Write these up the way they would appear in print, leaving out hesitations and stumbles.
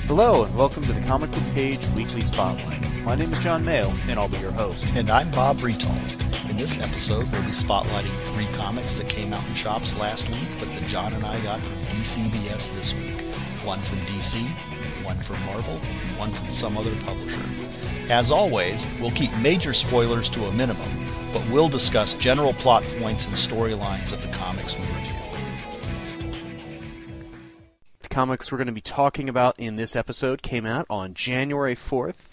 Hello, and welcome to the Comic Book Page Weekly Spotlight. My name is John Mayo, and I'll be your host. And I'm Bob Bretal. In this episode, we'll be spotlighting 3 comics that came out in shops last week, but that John and I got from DCBS this week. One from DC, one from Marvel, and one from some other publisher. As always, we'll keep major spoilers to a minimum, but we'll discuss general plot points and storylines of the comics we review. Comics we're going to be talking about in this episode came out on January 4th,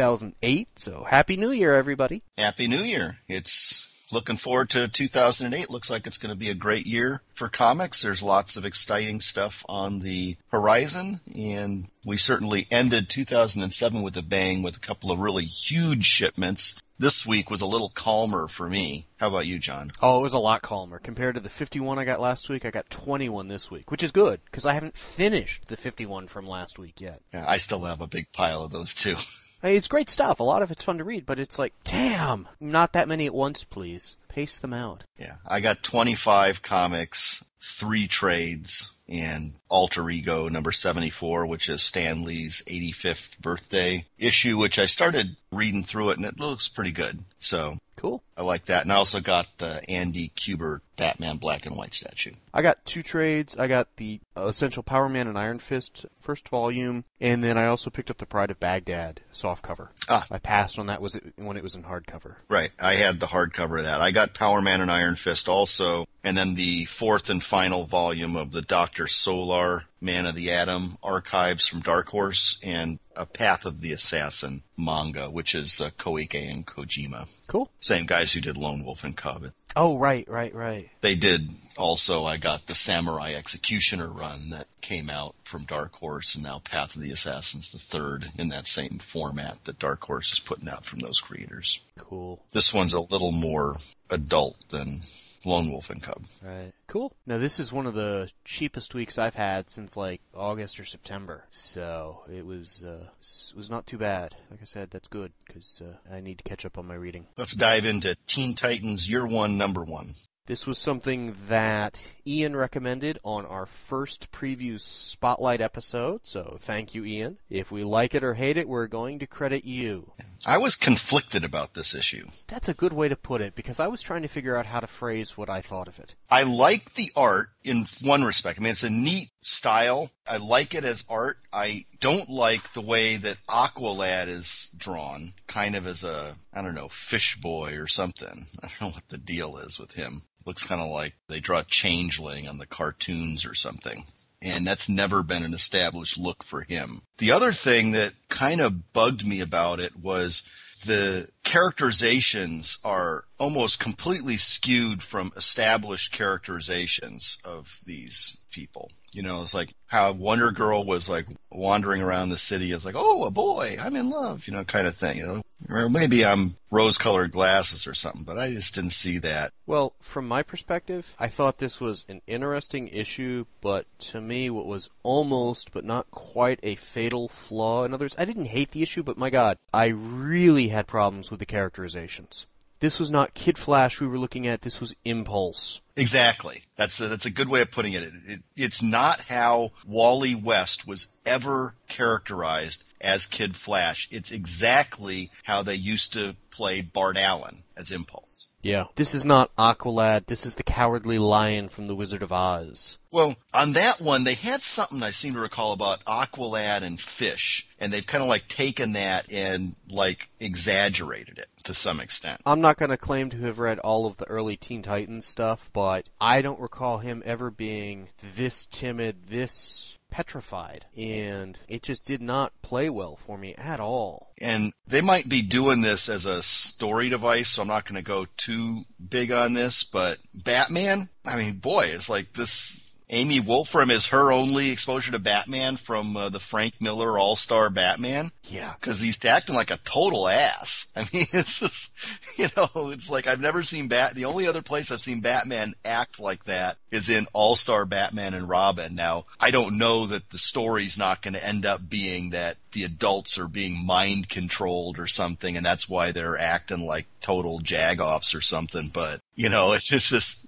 2008. So Happy New Year, everybody. Happy New Year. It's looking forward to 2008. Looks like it's going to be a great year for comics. There's lots of exciting stuff on the horizon, and we certainly ended 2007 with a bang with a couple of really huge shipments. This week was a little calmer for me. How about you, John? Oh, it was a lot calmer. Compared to the 51 I got last week, I got 21 this week, which is good, because I haven't finished the 51 from last week yet. Yeah, I still have a big pile of those, too. Hey, it's great stuff. A lot of it's fun to read, but it's like, damn, not that many at once, please. Pace them out. Yeah, I got 25 comics, 3 trades, and Alter Ego number 74, which is Stan Lee's 85th birthday issue, which I started reading through it, and it looks pretty good. So cool. I like that. And I also got the Andy Kubert Batman black and white statue. I got 2 trades. I got the Essential Power Man and Iron Fist first volume, and then I also picked up the Pride of Baghdad softcover. I passed on that when it was in hardcover. Right. I had the hardcover of that. I got Power Man and Iron Fist also, and then the 4th and final volume of the Dr. Solar Man of the Atom archives from Dark Horse, and a Path of the Assassin manga, which is Koike and Kojima. Cool. Same guys who did Lone Wolf and Cub. Oh, right. They did also, I got the Samurai Executioner run that came out from Dark Horse, and now Path of the Assassin's the 3rd in that same format that Dark Horse is putting out from those creators. Cool. This one's a little more adult than Lone Wolf and Cub. Right. Cool. Now, this is one of the cheapest weeks I've had since, like, August or September. So, it was not too bad. Like I said, that's good, because I need to catch up on my reading. Let's dive into Teen Titans Year 1, Number 1. This was something that Ian recommended on our first preview spotlight episode, so thank you, Ian. If we like it or hate it, we're going to credit you. I was conflicted about this issue. That's a good way to put it, because I was trying to figure out how to phrase what I thought of it. I like the art in one respect. I mean, it's a neat style. I like it as art. I don't like the way that Aqualad is drawn, kind of as a, I don't know, fish boy or something. I don't know what the deal is with him. Looks kind of like they draw Changeling on the cartoons or something. And that's never been an established look for him. The other thing that kind of bugged me about it was the characterizations are almost completely skewed from established characterizations of these people. You know, it's like how Wonder Girl was like wandering around the city as like, oh, a boy, I'm in love, you know, kind of thing, you know. Or maybe I'm rose-colored glasses or something, but I just didn't see that. Well, from my perspective, I thought this was an interesting issue, but to me what was almost but not quite a fatal flaw. In other words, I didn't hate the issue, but my God, I really had problems with the characterizations. This was not Kid Flash we were looking at, this was Impulse. Exactly. That's a good way of putting it. It's not how Wally West was ever characterized as Kid Flash. It's exactly how they used to play Bart Allen as Impulse. Yeah. This is not Aqualad. This is the Cowardly Lion from The Wizard of Oz. Well, on that one, they had something I seem to recall about Aqualad and Fish, and they've kind of like taken that and like exaggerated it to some extent. I'm not going to claim to have read all of the early Teen Titans stuff, but I don't recall him ever being this timid, this petrified, and it just did not play well for me at all. And they might be doing this as a story device, so I'm not going to go too big on this, but Batman, I mean, boy, it's like this. Amy Wolfram is her only exposure to Batman from the Frank Miller All-Star Batman. Yeah. Because he's acting like a total ass. I mean, it's just, you know, it's like I've never seen the only other place I've seen Batman act like that is in All-Star Batman and Robin. Now, I don't know that the story's not going to end up being that the adults are being mind controlled or something, and that's why they're acting like total jagoffs or something, but, you know, it's just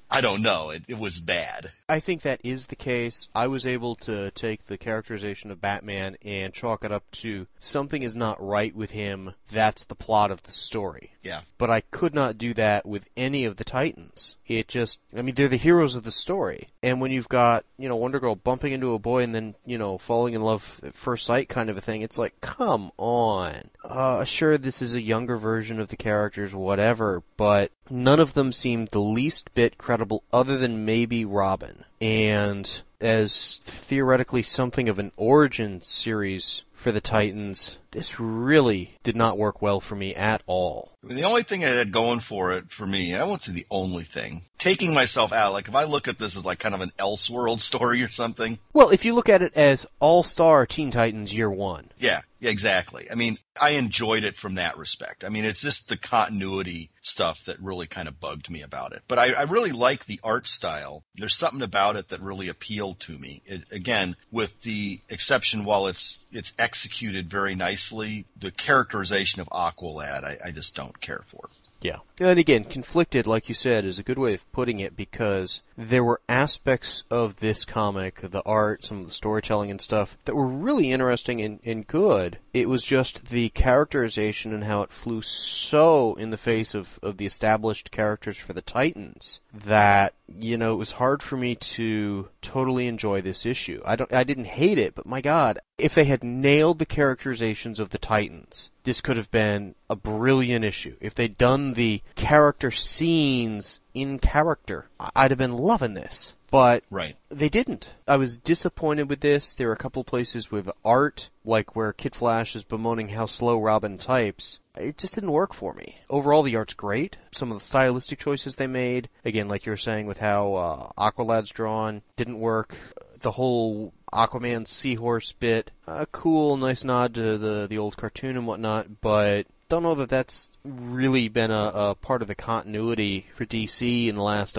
I don't know. It was bad. I think that is the case. I was able to take the characterization of Batman and chalk it up to something is not right with him. That's the plot of the story. Yeah. But I could not do that with any of the Titans. They're the heroes of the story. And when you've got, Wonder Girl bumping into a boy and then, falling in love at first sight kind of a thing, it's like, come on. Sure, this is a younger version of the characters, whatever, but none of them seemed the least bit credible other than maybe Robin. And as theoretically something of an origin series for the Titans, this really did not work well for me at all. The only thing it had going for it, for me, I won't say the only thing, taking myself out, like if I look at this as like kind of an Elseworld story or something. Well, if you look at it as All-Star Teen Titans Year 1. Yeah, exactly. I mean, I enjoyed it from that respect. I mean, it's just the continuity stuff that really kind of bugged me about it. But I really like the art style. There's something about it that really appealed to me. Again, with the exception, while it's executed very nicely, the characterization of Aqualad, I just don't care for. Yeah. And again, conflicted, like you said, is a good way of putting it because there were aspects of this comic, the art, some of the storytelling and stuff, that were really interesting and good. It was just the characterization and how it flew so in the face of the established characters for the Titans that, it was hard for me to totally enjoy this issue. I didn't hate it, but my God, if they had nailed the characterizations of the Titans, this could have been a brilliant issue. If they'd done the character scenes in character, I'd have been loving this. But right. They didn't. I was disappointed with this. There were a couple places with art, like where Kid Flash is bemoaning how slow Robin types. It just didn't work for me. Overall, the art's great. Some of the stylistic choices they made, again, like you were saying with how Aqualad's drawn, didn't work. The whole Aquaman seahorse bit, cool, nice nod to the old cartoon and whatnot, but don't know that that's really been a part of the continuity for DC in the last,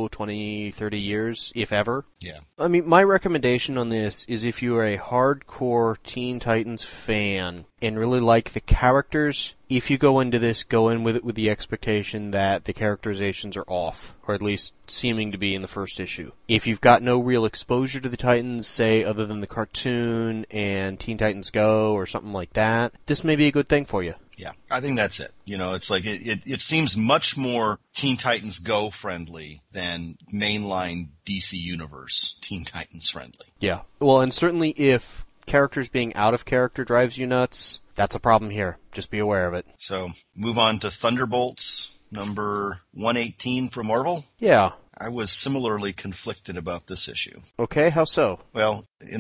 20, 30 years, if ever. Yeah. I mean, my recommendation on this is if you are a hardcore Teen Titans fan and really like the characters, if you go into this, go in with it with the expectation that the characterizations are off, or at least seeming to be in the first issue. If you've got no real exposure to the Titans, say, other than the cartoon and Teen Titans Go or something like that, this may be a good thing for you. Yeah, I think that's it. It's like it seems much more Teen Titans Go friendly than mainline DC Universe Teen Titans friendly. Yeah. Well, and certainly if characters being out of character drives you nuts, that's a problem here. Just be aware of it. So, move on to Thunderbolts, number 118 from Marvel. Yeah. I was similarly conflicted about this issue. Okay, how so? Well,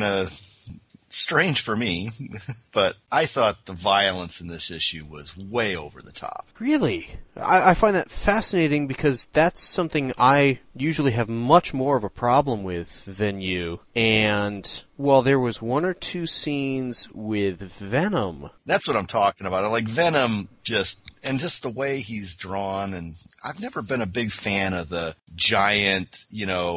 strange for me, but I thought the violence in this issue was way over the top. Really? I find that fascinating because that's something I usually have much more of a problem with than you. And while there was one or two scenes with Venom. That's what I'm talking about. I like Venom just the way he's drawn, and I've never been a big fan of the giant,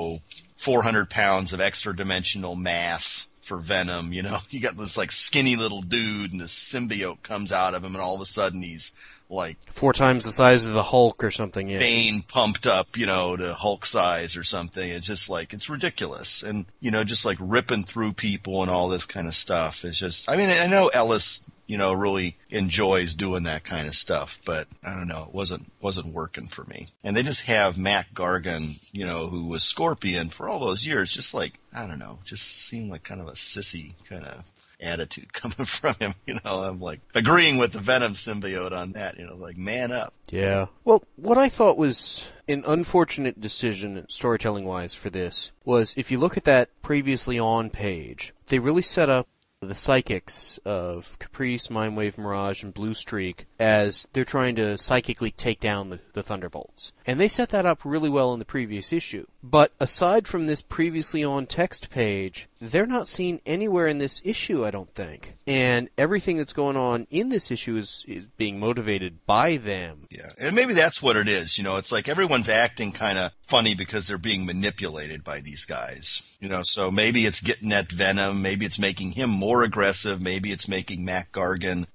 400 pounds of extra dimensional mass for Venom. You got this like skinny little dude and this symbiote comes out of him and all of a sudden he's like 4 times the size of the Hulk or something. Yeah. Bane pumped up, to Hulk size or something. It's just like, it's ridiculous. And, just like ripping through people and all this kind of stuff. It's just, I mean, I know Ellis, really enjoys doing that kind of stuff, but I don't know, it wasn't working for me. And they just have Mac Gargan, who was Scorpion for all those years, just like, I don't know, just seemed like kind of a sissy kind of attitude coming from him. I'm like agreeing with the Venom symbiote on that, like man up. Yeah. Well, what I thought was an unfortunate decision storytelling-wise for this was if you look at that previously on page, they really set up the psychics of Caprice, Mindwave, Mirage, and Blue Streak as they're trying to psychically take down the Thunderbolts. And they set that up really well in the previous issue. But aside from this previously on text page, they're not seen anywhere in this issue, I don't think. And everything that's going on in this issue is being motivated by them. Yeah, and maybe that's what it is. It's like everyone's acting kind of funny because they're being manipulated by these guys. So maybe it's getting at Venom, maybe it's making him more aggressive, maybe it's making Mac Gargan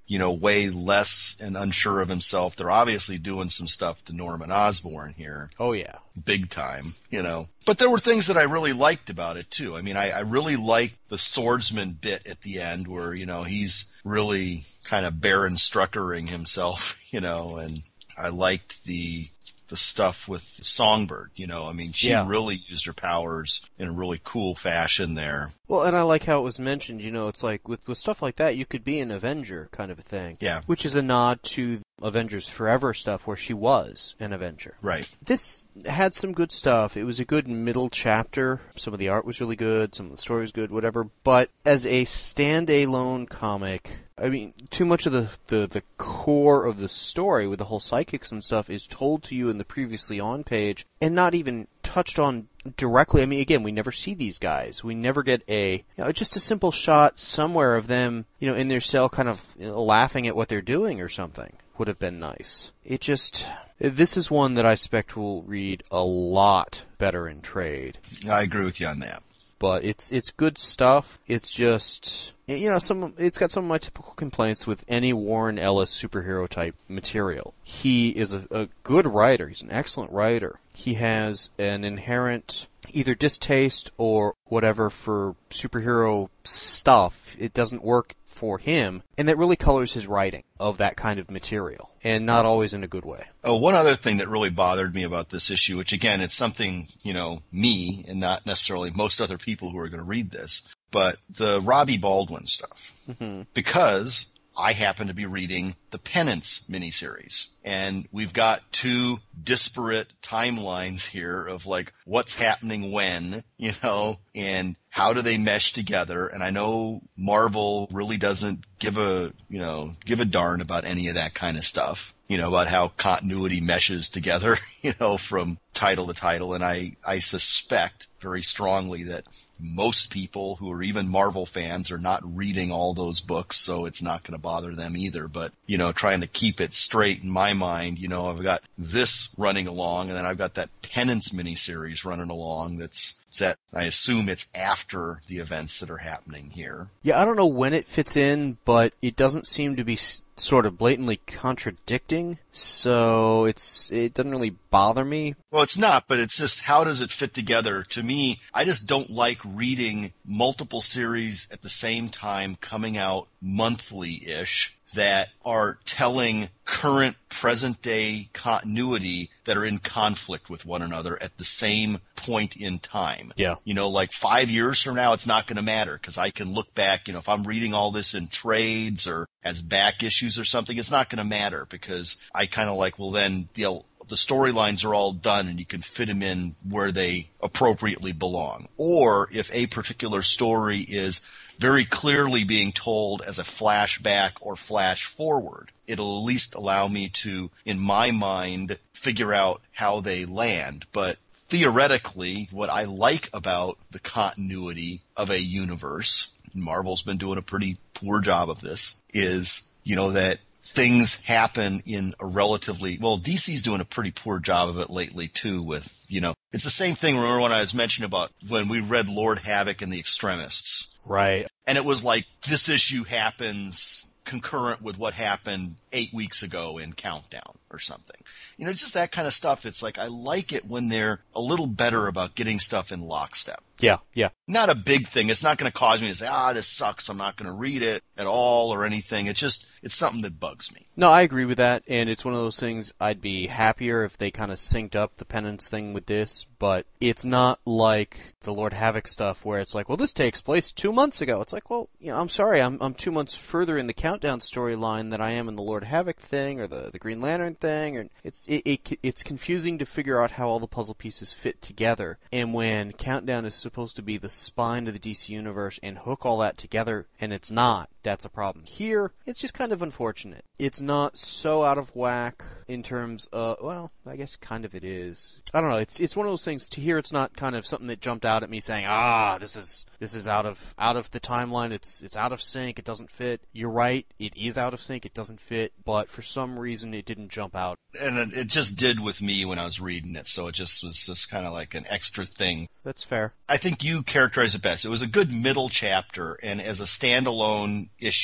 way less and unsure of himself. They're obviously doing some stuff to Norman Osborn here. Oh, yeah. Big time, But there were things that I really liked about it, too. I mean, I really liked the swordsman bit at the end where, he's really kind of Baron Struckering himself, and I liked the stuff with Songbird, I mean, she really used her powers in a really cool fashion there. Well, and I like how it was mentioned, it's like with stuff like that, you could be an Avenger kind of a thing. Yeah. Which is a nod to Avengers Forever stuff where she was an Avenger. Right. This had some good stuff. It was a good middle chapter. Some of the art was really good. Some of the story was good, whatever. But as a stand-alone comic, I mean, too much of the core of the story with the whole psychics and stuff is told to you in the previously on page and not even touched on directly. I mean, again, we never see these guys. We never get just a simple shot somewhere of them, in their cell kind of laughing at what they're doing or something would have been nice. This is one that I expect will read a lot better in trade. I agree with you on that. But it's good stuff. It's just, it's got some of my typical complaints with any Warren Ellis superhero type material. He is a good writer. He's an excellent writer. He has an inherent either distaste or whatever for superhero stuff. It doesn't work for him, and that really colors his writing of that kind of material, and not always in a good way. Oh, one other thing that really bothered me about this issue, which again, it's something, me and not necessarily most other people who are going to read this, but the Robbie Baldwin stuff. Mm-hmm. Because I happen to be reading the Penance miniseries, and we've got two disparate timelines here of like what's happening when, and how do they mesh together. And I know Marvel really doesn't give a darn about any of that kind of stuff, about how continuity meshes together, from title to title. And I suspect very strongly that most people who are even Marvel fans are not reading all those books, so it's not going to bother them either. But, trying to keep it straight in my mind, I've got this running along, and then I've got that Penance miniseries running along that's set. I assume it's after the events that are happening here. Yeah, I don't know when it fits in, but it doesn't seem to be sort of blatantly contradicting, so it doesn't really bother me. Well, it's not, but it's just how does it fit together? To me, I just don't like reading multiple series at the same time coming out monthly-ish that are telling current present-day continuity that are in conflict with one another at the same point in time. Yeah. Like 5 years from now, it's not going to matter because I can look back, if I'm reading all this in trades or as back issues or something, it's not going to matter because I kind of like, well, then the storylines are all done and you can fit them in where they appropriately belong. Or if a particular story is very clearly being told as a flashback or flash forward, it'll at least allow me to, in my mind, figure out how they land. But theoretically, what I like about the continuity of a universe, Marvel's been doing a pretty poor job of this, is, that things happen in a relatively, well, DC's doing a pretty poor job of it lately too with, it's the same thing, remember when I was mentioning about when we read Lord Havoc and the Extremists. Right. And it was like, this issue happens concurrent with what happened 8 weeks ago in Countdown or something. Just that kind of stuff. It's like, I like it when they're a little better about getting stuff in lockstep. Yeah, yeah. Not a big thing. It's not going to cause me to say, this sucks, I'm not going to read it at all or anything. It's something that bugs me. No, I agree with that, and it's one of those things I'd be happier if they kind of synced up the Penance thing with this, but it's not like the Lord Havoc stuff where it's like, well, this takes place 2 months ago. It's like, well, I'm sorry, I'm 2 months further in the Countdown storyline than I am in the Lord Havoc thing or the Green Lantern thing, and it's confusing to figure out how all the puzzle pieces fit together, and when Countdown is supposed to be the spine of the DC universe and hook all that together, and it's not, that's a problem. Here, it's just kind of unfortunate. It's not so out of whack in terms of, well, I guess kind of it is. I don't know, it's one of those things, to hear it's not kind of something that jumped out at me saying, this is out of the timeline, it's out of sync, it doesn't fit. You're right, it is out of sync, it doesn't fit, but for some reason it didn't jump out. And it just did with me when I was reading it, so it just was just kind of like an extra thing. That's fair. I think you characterized it best. It was a good middle chapter, and as a standalone issue,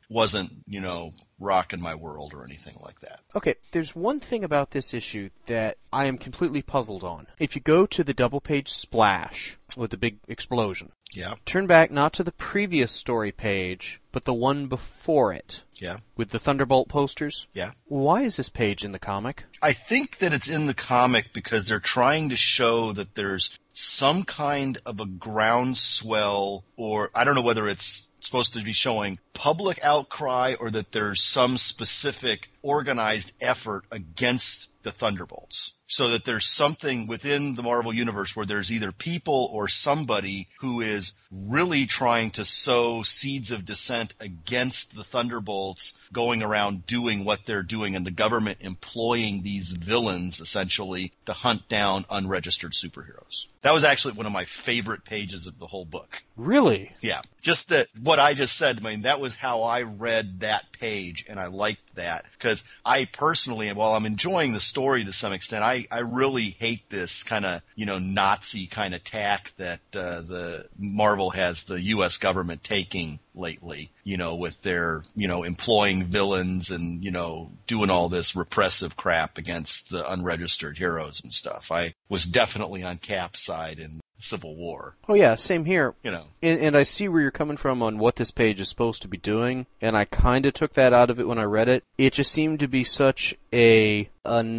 wasn't, rocking my world or anything like that. Okay, there's one thing about this issue that I am completely puzzled on. If you go to the double-page splash with the big explosion, Yeah, turn back not to the previous story page, but the one before it, yeah, with the Thunderbolt posters. yeah. Why is this page in the comic? I think that it's in the comic because they're trying to show that there's some kind of a groundswell, or I don't know whether it's supposed to be showing public outcry or that there's some specific organized effort against the Thunderbolts. So that there's something within the Marvel Universe where there's either people or somebody who is really trying to sow seeds of dissent against the Thunderbolts going around doing what they're doing, and the government employing these villains essentially to hunt down unregistered superheroes. That was actually one of my favorite pages of the whole book. Really? Yeah. Just that what I just said, that was how I read that page, and I liked that. Because I personally, while I'm enjoying the story to some extent, I really hate this kind of, Nazi kind of tack that the Marvel has the U.S. government taking lately, with their, employing villains and, doing all this repressive crap against the unregistered heroes and stuff. I was definitely on Cap's side in Civil War. Oh yeah, same here. You know. And I see where you're coming from on what this page is supposed to be doing, and I kind of took that out of it when I read it. It just seemed to be such a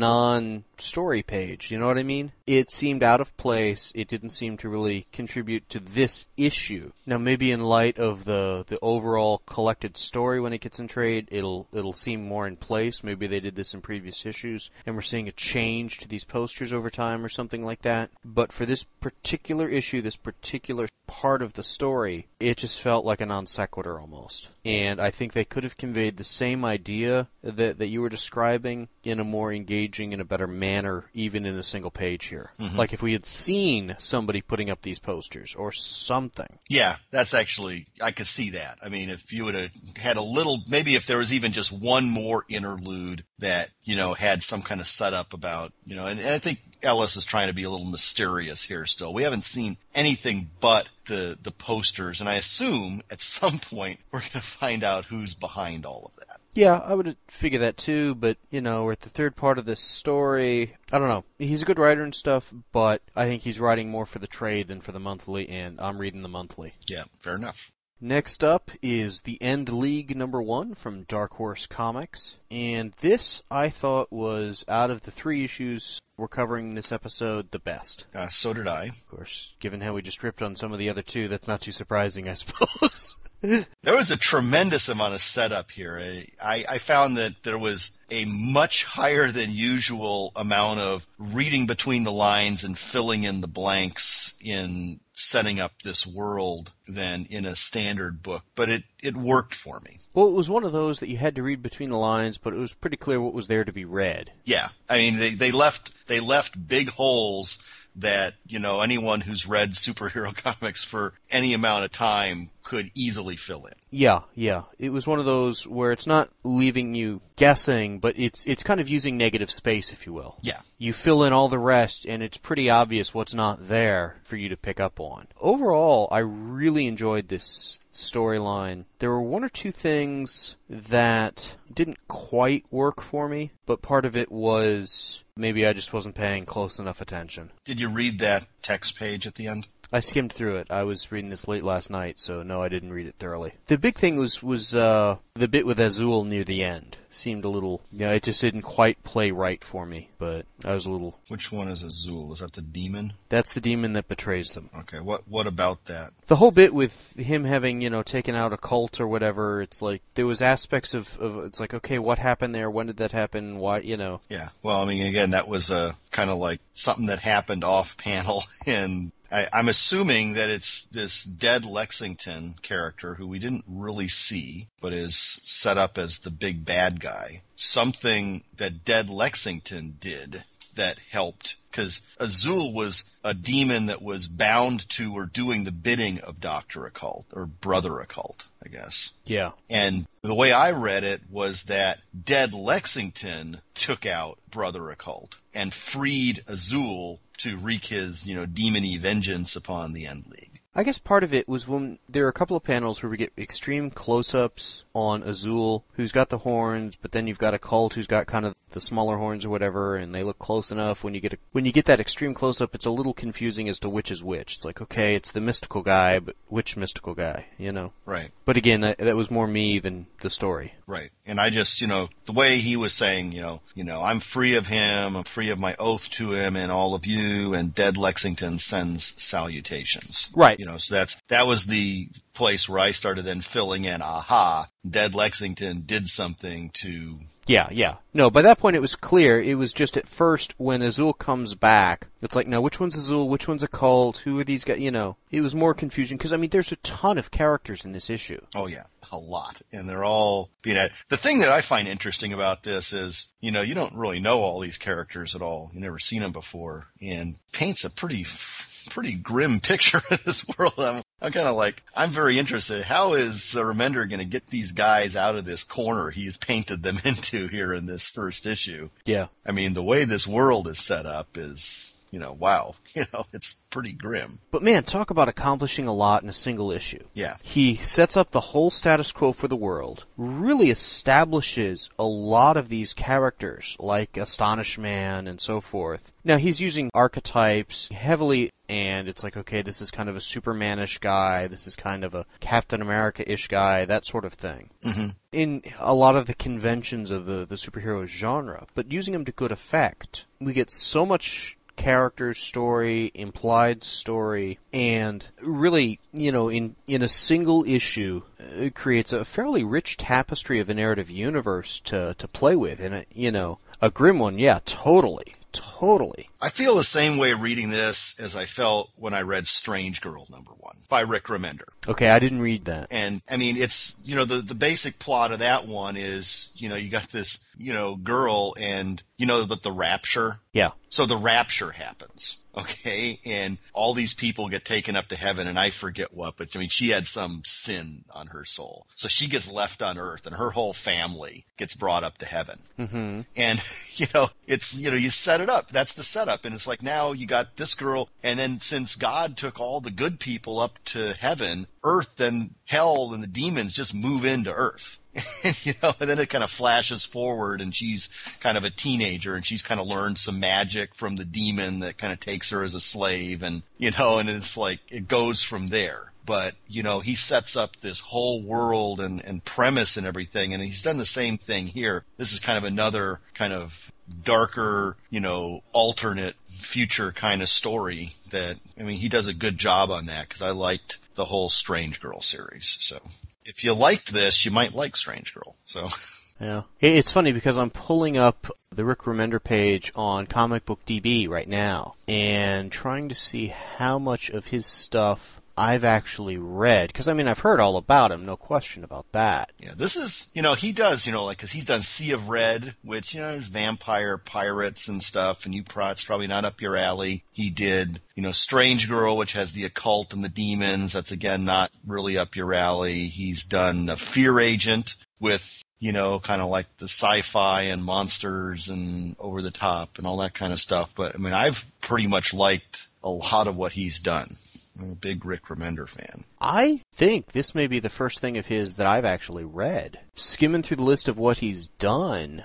non-story page, you know what I mean? It seemed out of place. It didn't seem to really contribute to this issue. Now, maybe in light of the overall collected story when it gets in trade, it'll seem more in place. Maybe they did this in previous issues, and we're seeing a change to these posters over time or something like that. But for this particular issue, this particular part of the story, it just felt like a non sequitur almost. And I think they could have conveyed the same idea that you were describing in a more engaging and a better manner, even in a single page here. Mm-hmm. Like if we had seen somebody putting up these posters or something. Yeah, that's actually, I could see that. I mean, if you would have had a little, maybe if there was even just one more interlude that, had some kind of setup about, and I think Ellis is trying to be a little mysterious here still. We haven't seen anything but the posters, and I assume at some point we're going to find out who's behind all of that. Yeah, I would figure that too, but, we're at the third part of this story. I don't know. He's a good writer and stuff, but I think he's writing more for the trade than for the monthly, and I'm reading the monthly. Yeah, fair enough. Next up is The End League #1 from Dark Horse Comics, and this I thought was, out of the 3 issues we're covering this episode, the best. So did I. Of course, given how we just ripped on some of the other 2, that's not too surprising, I suppose. There was a tremendous amount of setup here. I found that there was a much higher than usual amount of reading between the lines and filling in the blanks in setting up this world than in a standard book, but it worked for me. Well, it was one of those that you had to read between the lines, but it was pretty clear what was there to be read. Yeah. I mean, they left big holes that, anyone who's read superhero comics for any amount of time could easily fill in. Yeah. It was one of those where it's not leaving you guessing, but it's kind of using negative space, if you will. Yeah. You fill in all the rest, and it's pretty obvious what's not there for you to pick up on. Overall, I really enjoyed this storyline. There were 1 or 2 things that didn't quite work for me, but part of it was maybe I just wasn't paying close enough attention. Did you read that text page at the end? I skimmed through it. I was reading this late last night, so no, I didn't read it thoroughly. The big thing was the bit with Azul near the end. Seemed a little, it just didn't quite play right for me, but I was a little... Which one is Azul? Is that the demon? That's the demon that betrays them. Okay, what about that? The whole bit with him having, taken out a cult or whatever, it's like, there was aspects of it's like, okay, what happened there? When did that happen? Why, Yeah, well, I mean, again, that was kind of like something that happened off panel, and I'm assuming that it's this Dead Lexington character who we didn't really see, but is set up as the big bad guy. Something that Dead Lexington did that helped, because Azul was a demon that was bound to or doing the bidding of Dr. Occult, or Brother Occult, I guess. Yeah. And the way I read it was that Dead Lexington took out Brother Occult and freed Azul to wreak his, demon-y vengeance upon the End League. I guess part of it was when there are a couple of panels where we get extreme close-ups on Azul, who's got the horns, but then you've got a cult who's got kind of the smaller horns or whatever, and they look close enough. When you get that extreme close-up, it's a little confusing as to which is which. It's like, okay, it's the mystical guy, but which mystical guy, you know? Right. But again, that was more me than the story. Right. And I just, the way he was saying, I'm free of him, I'm free of my oath to him and all of you, and dead Lexington sends salutations. Right. So that was the place where I started then filling in, dead Lexington did something to... Yeah. No, by that point it was clear. It was just at first when Azul comes back, it's like, now which one's Azul, which one's a cult, who are these guys, It was more confusion, because, there's a ton of characters in this issue. Oh, yeah, a lot. And they're all being at... The thing that I find interesting about this is, you don't really know all these characters at all. You've never seen them before. And paints a pretty grim picture of this world. I'm kind of like, I'm very interested. How is Remender going to get these guys out of this corner he's painted them into here in this first issue? Yeah. The way this world is set up is, wow. It's pretty grim. But man, talk about accomplishing a lot in a single issue. Yeah. He sets up the whole status quo for the world, really establishes a lot of these characters, like Astonish Man and so forth. Now, he's using archetypes heavily, and it's like, okay, this is kind of a Superman-ish guy, this is kind of a Captain America-ish guy, that sort of thing. Mm-hmm. In a lot of the conventions of the superhero genre, but using them to good effect. We get so much character story, implied story, and really, in a single issue, it creates a fairly rich tapestry of a narrative universe to play with. And, a grim one, yeah, totally. I feel the same way reading this as I felt when I read Strange Girl #1 by Rick Remender. Okay, I didn't read that. And, it's, the basic plot of that one is, you got this, girl and, but the rapture. Yeah. So the rapture happens, okay? And all these people get taken up to heaven, and I forget what, but she had some sin on her soul. So she gets left on earth, and her whole family gets brought up to heaven. Mm-hmm. And, it's, you set it up. That's the setup. And it's like, now you got this girl, and then since God took all the good people up to heaven, earth and hell and the demons just move into earth. And then it kind of flashes forward, and she's kind of a teenager, and she's kind of learned some magic from the demon that kind of takes her as a slave, and, and it's like, it goes from there. But, he sets up this whole world and premise and everything, and he's done the same thing here. This is kind of another kind of darker, alternate future kind of story that, he does a good job on that, because I liked the whole Strange Girl series, so... If you liked this, you might like Strange Girl. So, yeah, it's funny because I'm pulling up the Rick Remender page on Comic Book DB right now and trying to see how much of his stuff I've actually read. Because I've heard all about him, no question about that. Yeah, this is, he does, because he's done Sea of Red, which, there's vampire pirates and stuff, and it's probably not up your alley. He did, Strange Girl, which has the occult and the demons. That's, again, not really up your alley. He's done Fear Agent with, kind of like the sci-fi and monsters and over the top and all that kind of stuff. But, I've pretty much liked a lot of what he's done. I'm a big Rick Remender fan. I think this may be the first thing of his that I've actually read. Skimming through the list of what he's done,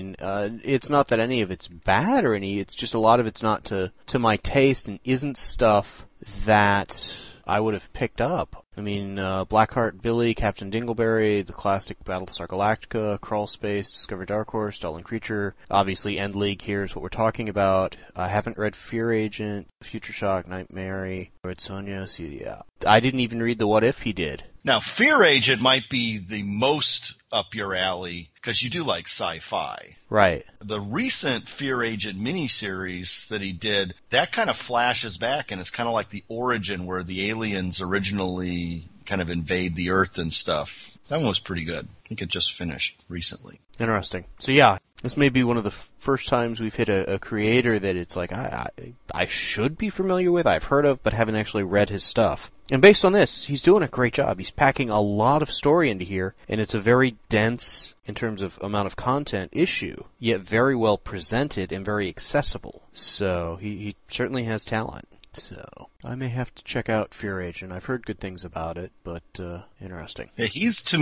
it's not that any of it's bad or it's just a lot of it's not to my taste and isn't stuff that I would have picked up. Blackheart Billy, Captain Dingleberry, the classic Battlestar Galactica, Crawl Space, Discover Dark Horse, Stalling Creature. Obviously, End League here is what we're talking about. I haven't read Fear Agent, Future Shock, Night Mary, Red Sonja. Yeah. I didn't even read the What If he did. Now, Fear Agent might be the most up your alley because you do like sci-fi. Right. The recent Fear Agent miniseries that he did, that kind of flashes back, and it's kind of like the origin where the aliens originally kind of invade the Earth and stuff. That one was pretty good. I think it just finished recently. Interesting. So yeah, this may be one of the first times we've hit a creator that it's like, I should be familiar with, I've heard of, but haven't actually read his stuff. And based on this, he's doing a great job. He's packing a lot of story into here, and it's a very dense, in terms of amount of content, issue, yet very well presented and very accessible. So he certainly has talent. So, I may have to check out Fear Agent. I've heard good things about it, but interesting. Yeah,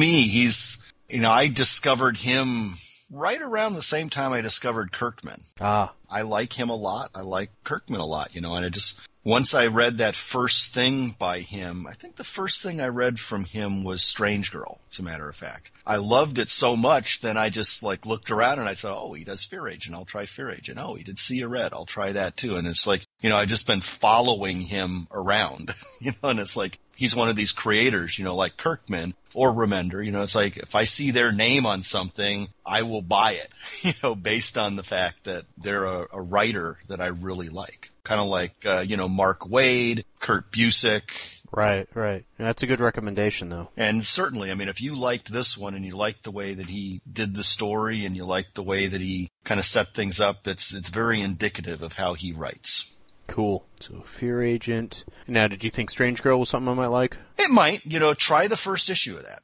he's, I discovered him right around the same time I discovered Kirkman. Ah. I like him a lot. I like Kirkman a lot, and once I read that first thing by him, I think the first thing I read from him was Strange Girl, as a matter of fact. I loved it so much, then I just looked around and I said, oh, he does Fear Agent, I'll try Fear Agent. Oh, he did Sea of Red, I'll try that too. And it's I've just been following him around, and it's he's one of these creators, like Kirkman or Remender. It's if I see their name on something, I will buy it, based on the fact that they're a writer that I really like. Kind of like, Mark Waid, Kurt Busiek. Right. That's a good recommendation, though. And certainly, if you liked this one and you liked the way that he did the story and you liked the way that he kind of set things up, it's very indicative of how he writes. Cool. So, Fear Agent. Now, did you think Strange Girl was something I might like? It might. Try the first issue of that.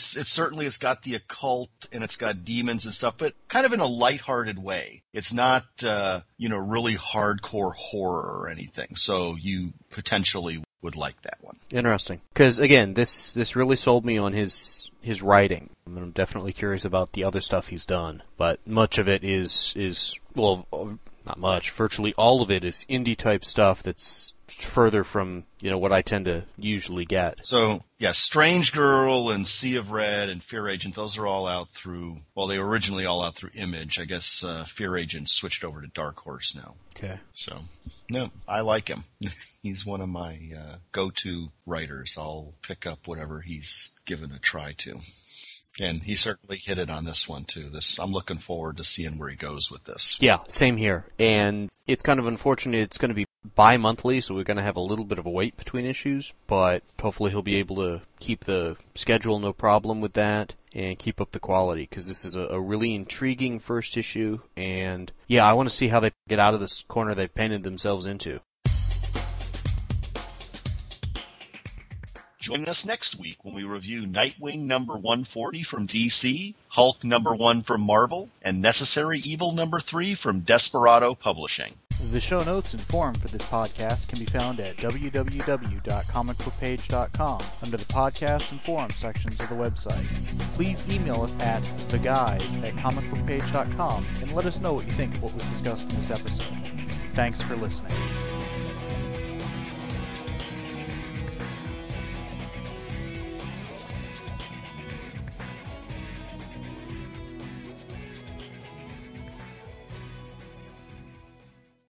It's got the occult and it's got demons and stuff, but kind of in a lighthearted way. It's not, really hardcore horror or anything. So you potentially would like that one. Interesting. Because, again, this really sold me on his writing. I'm definitely curious about the other stuff he's done. But much of it is not much. Virtually all of it is indie-type stuff that's further from, what I tend to usually get. So, yeah, Strange Girl and Sea of Red and Fear Agent, those are all out through, they were originally all out through Image. I guess Fear Agent switched over to Dark Horse now. Okay. So, no, I like him. He's one of my go-to writers. I'll pick up whatever he's given a try to. And he certainly hit it on this one, too. I'm looking forward to seeing where he goes with this. Yeah, same here. And it's kind of unfortunate it's going to be bi-monthly, so we're going to have a little bit of a wait between issues, but hopefully he'll be able to keep the schedule, no problem with that, and keep up the quality, because this is a really intriguing first issue, and yeah, I want to see how they get out of this corner they've painted themselves into. Join us next week when we review Nightwing number 140 from DC, Hulk number 1 from Marvel, and Necessary Evil number 3 from Desperado Publishing. The show notes and forum for this podcast can be found at www.comicbookpage.com under the podcast and forum sections of the website. Please email us at theguys@comicbookpage.com and let us know what you think of what was discussed in this episode. Thanks for listening.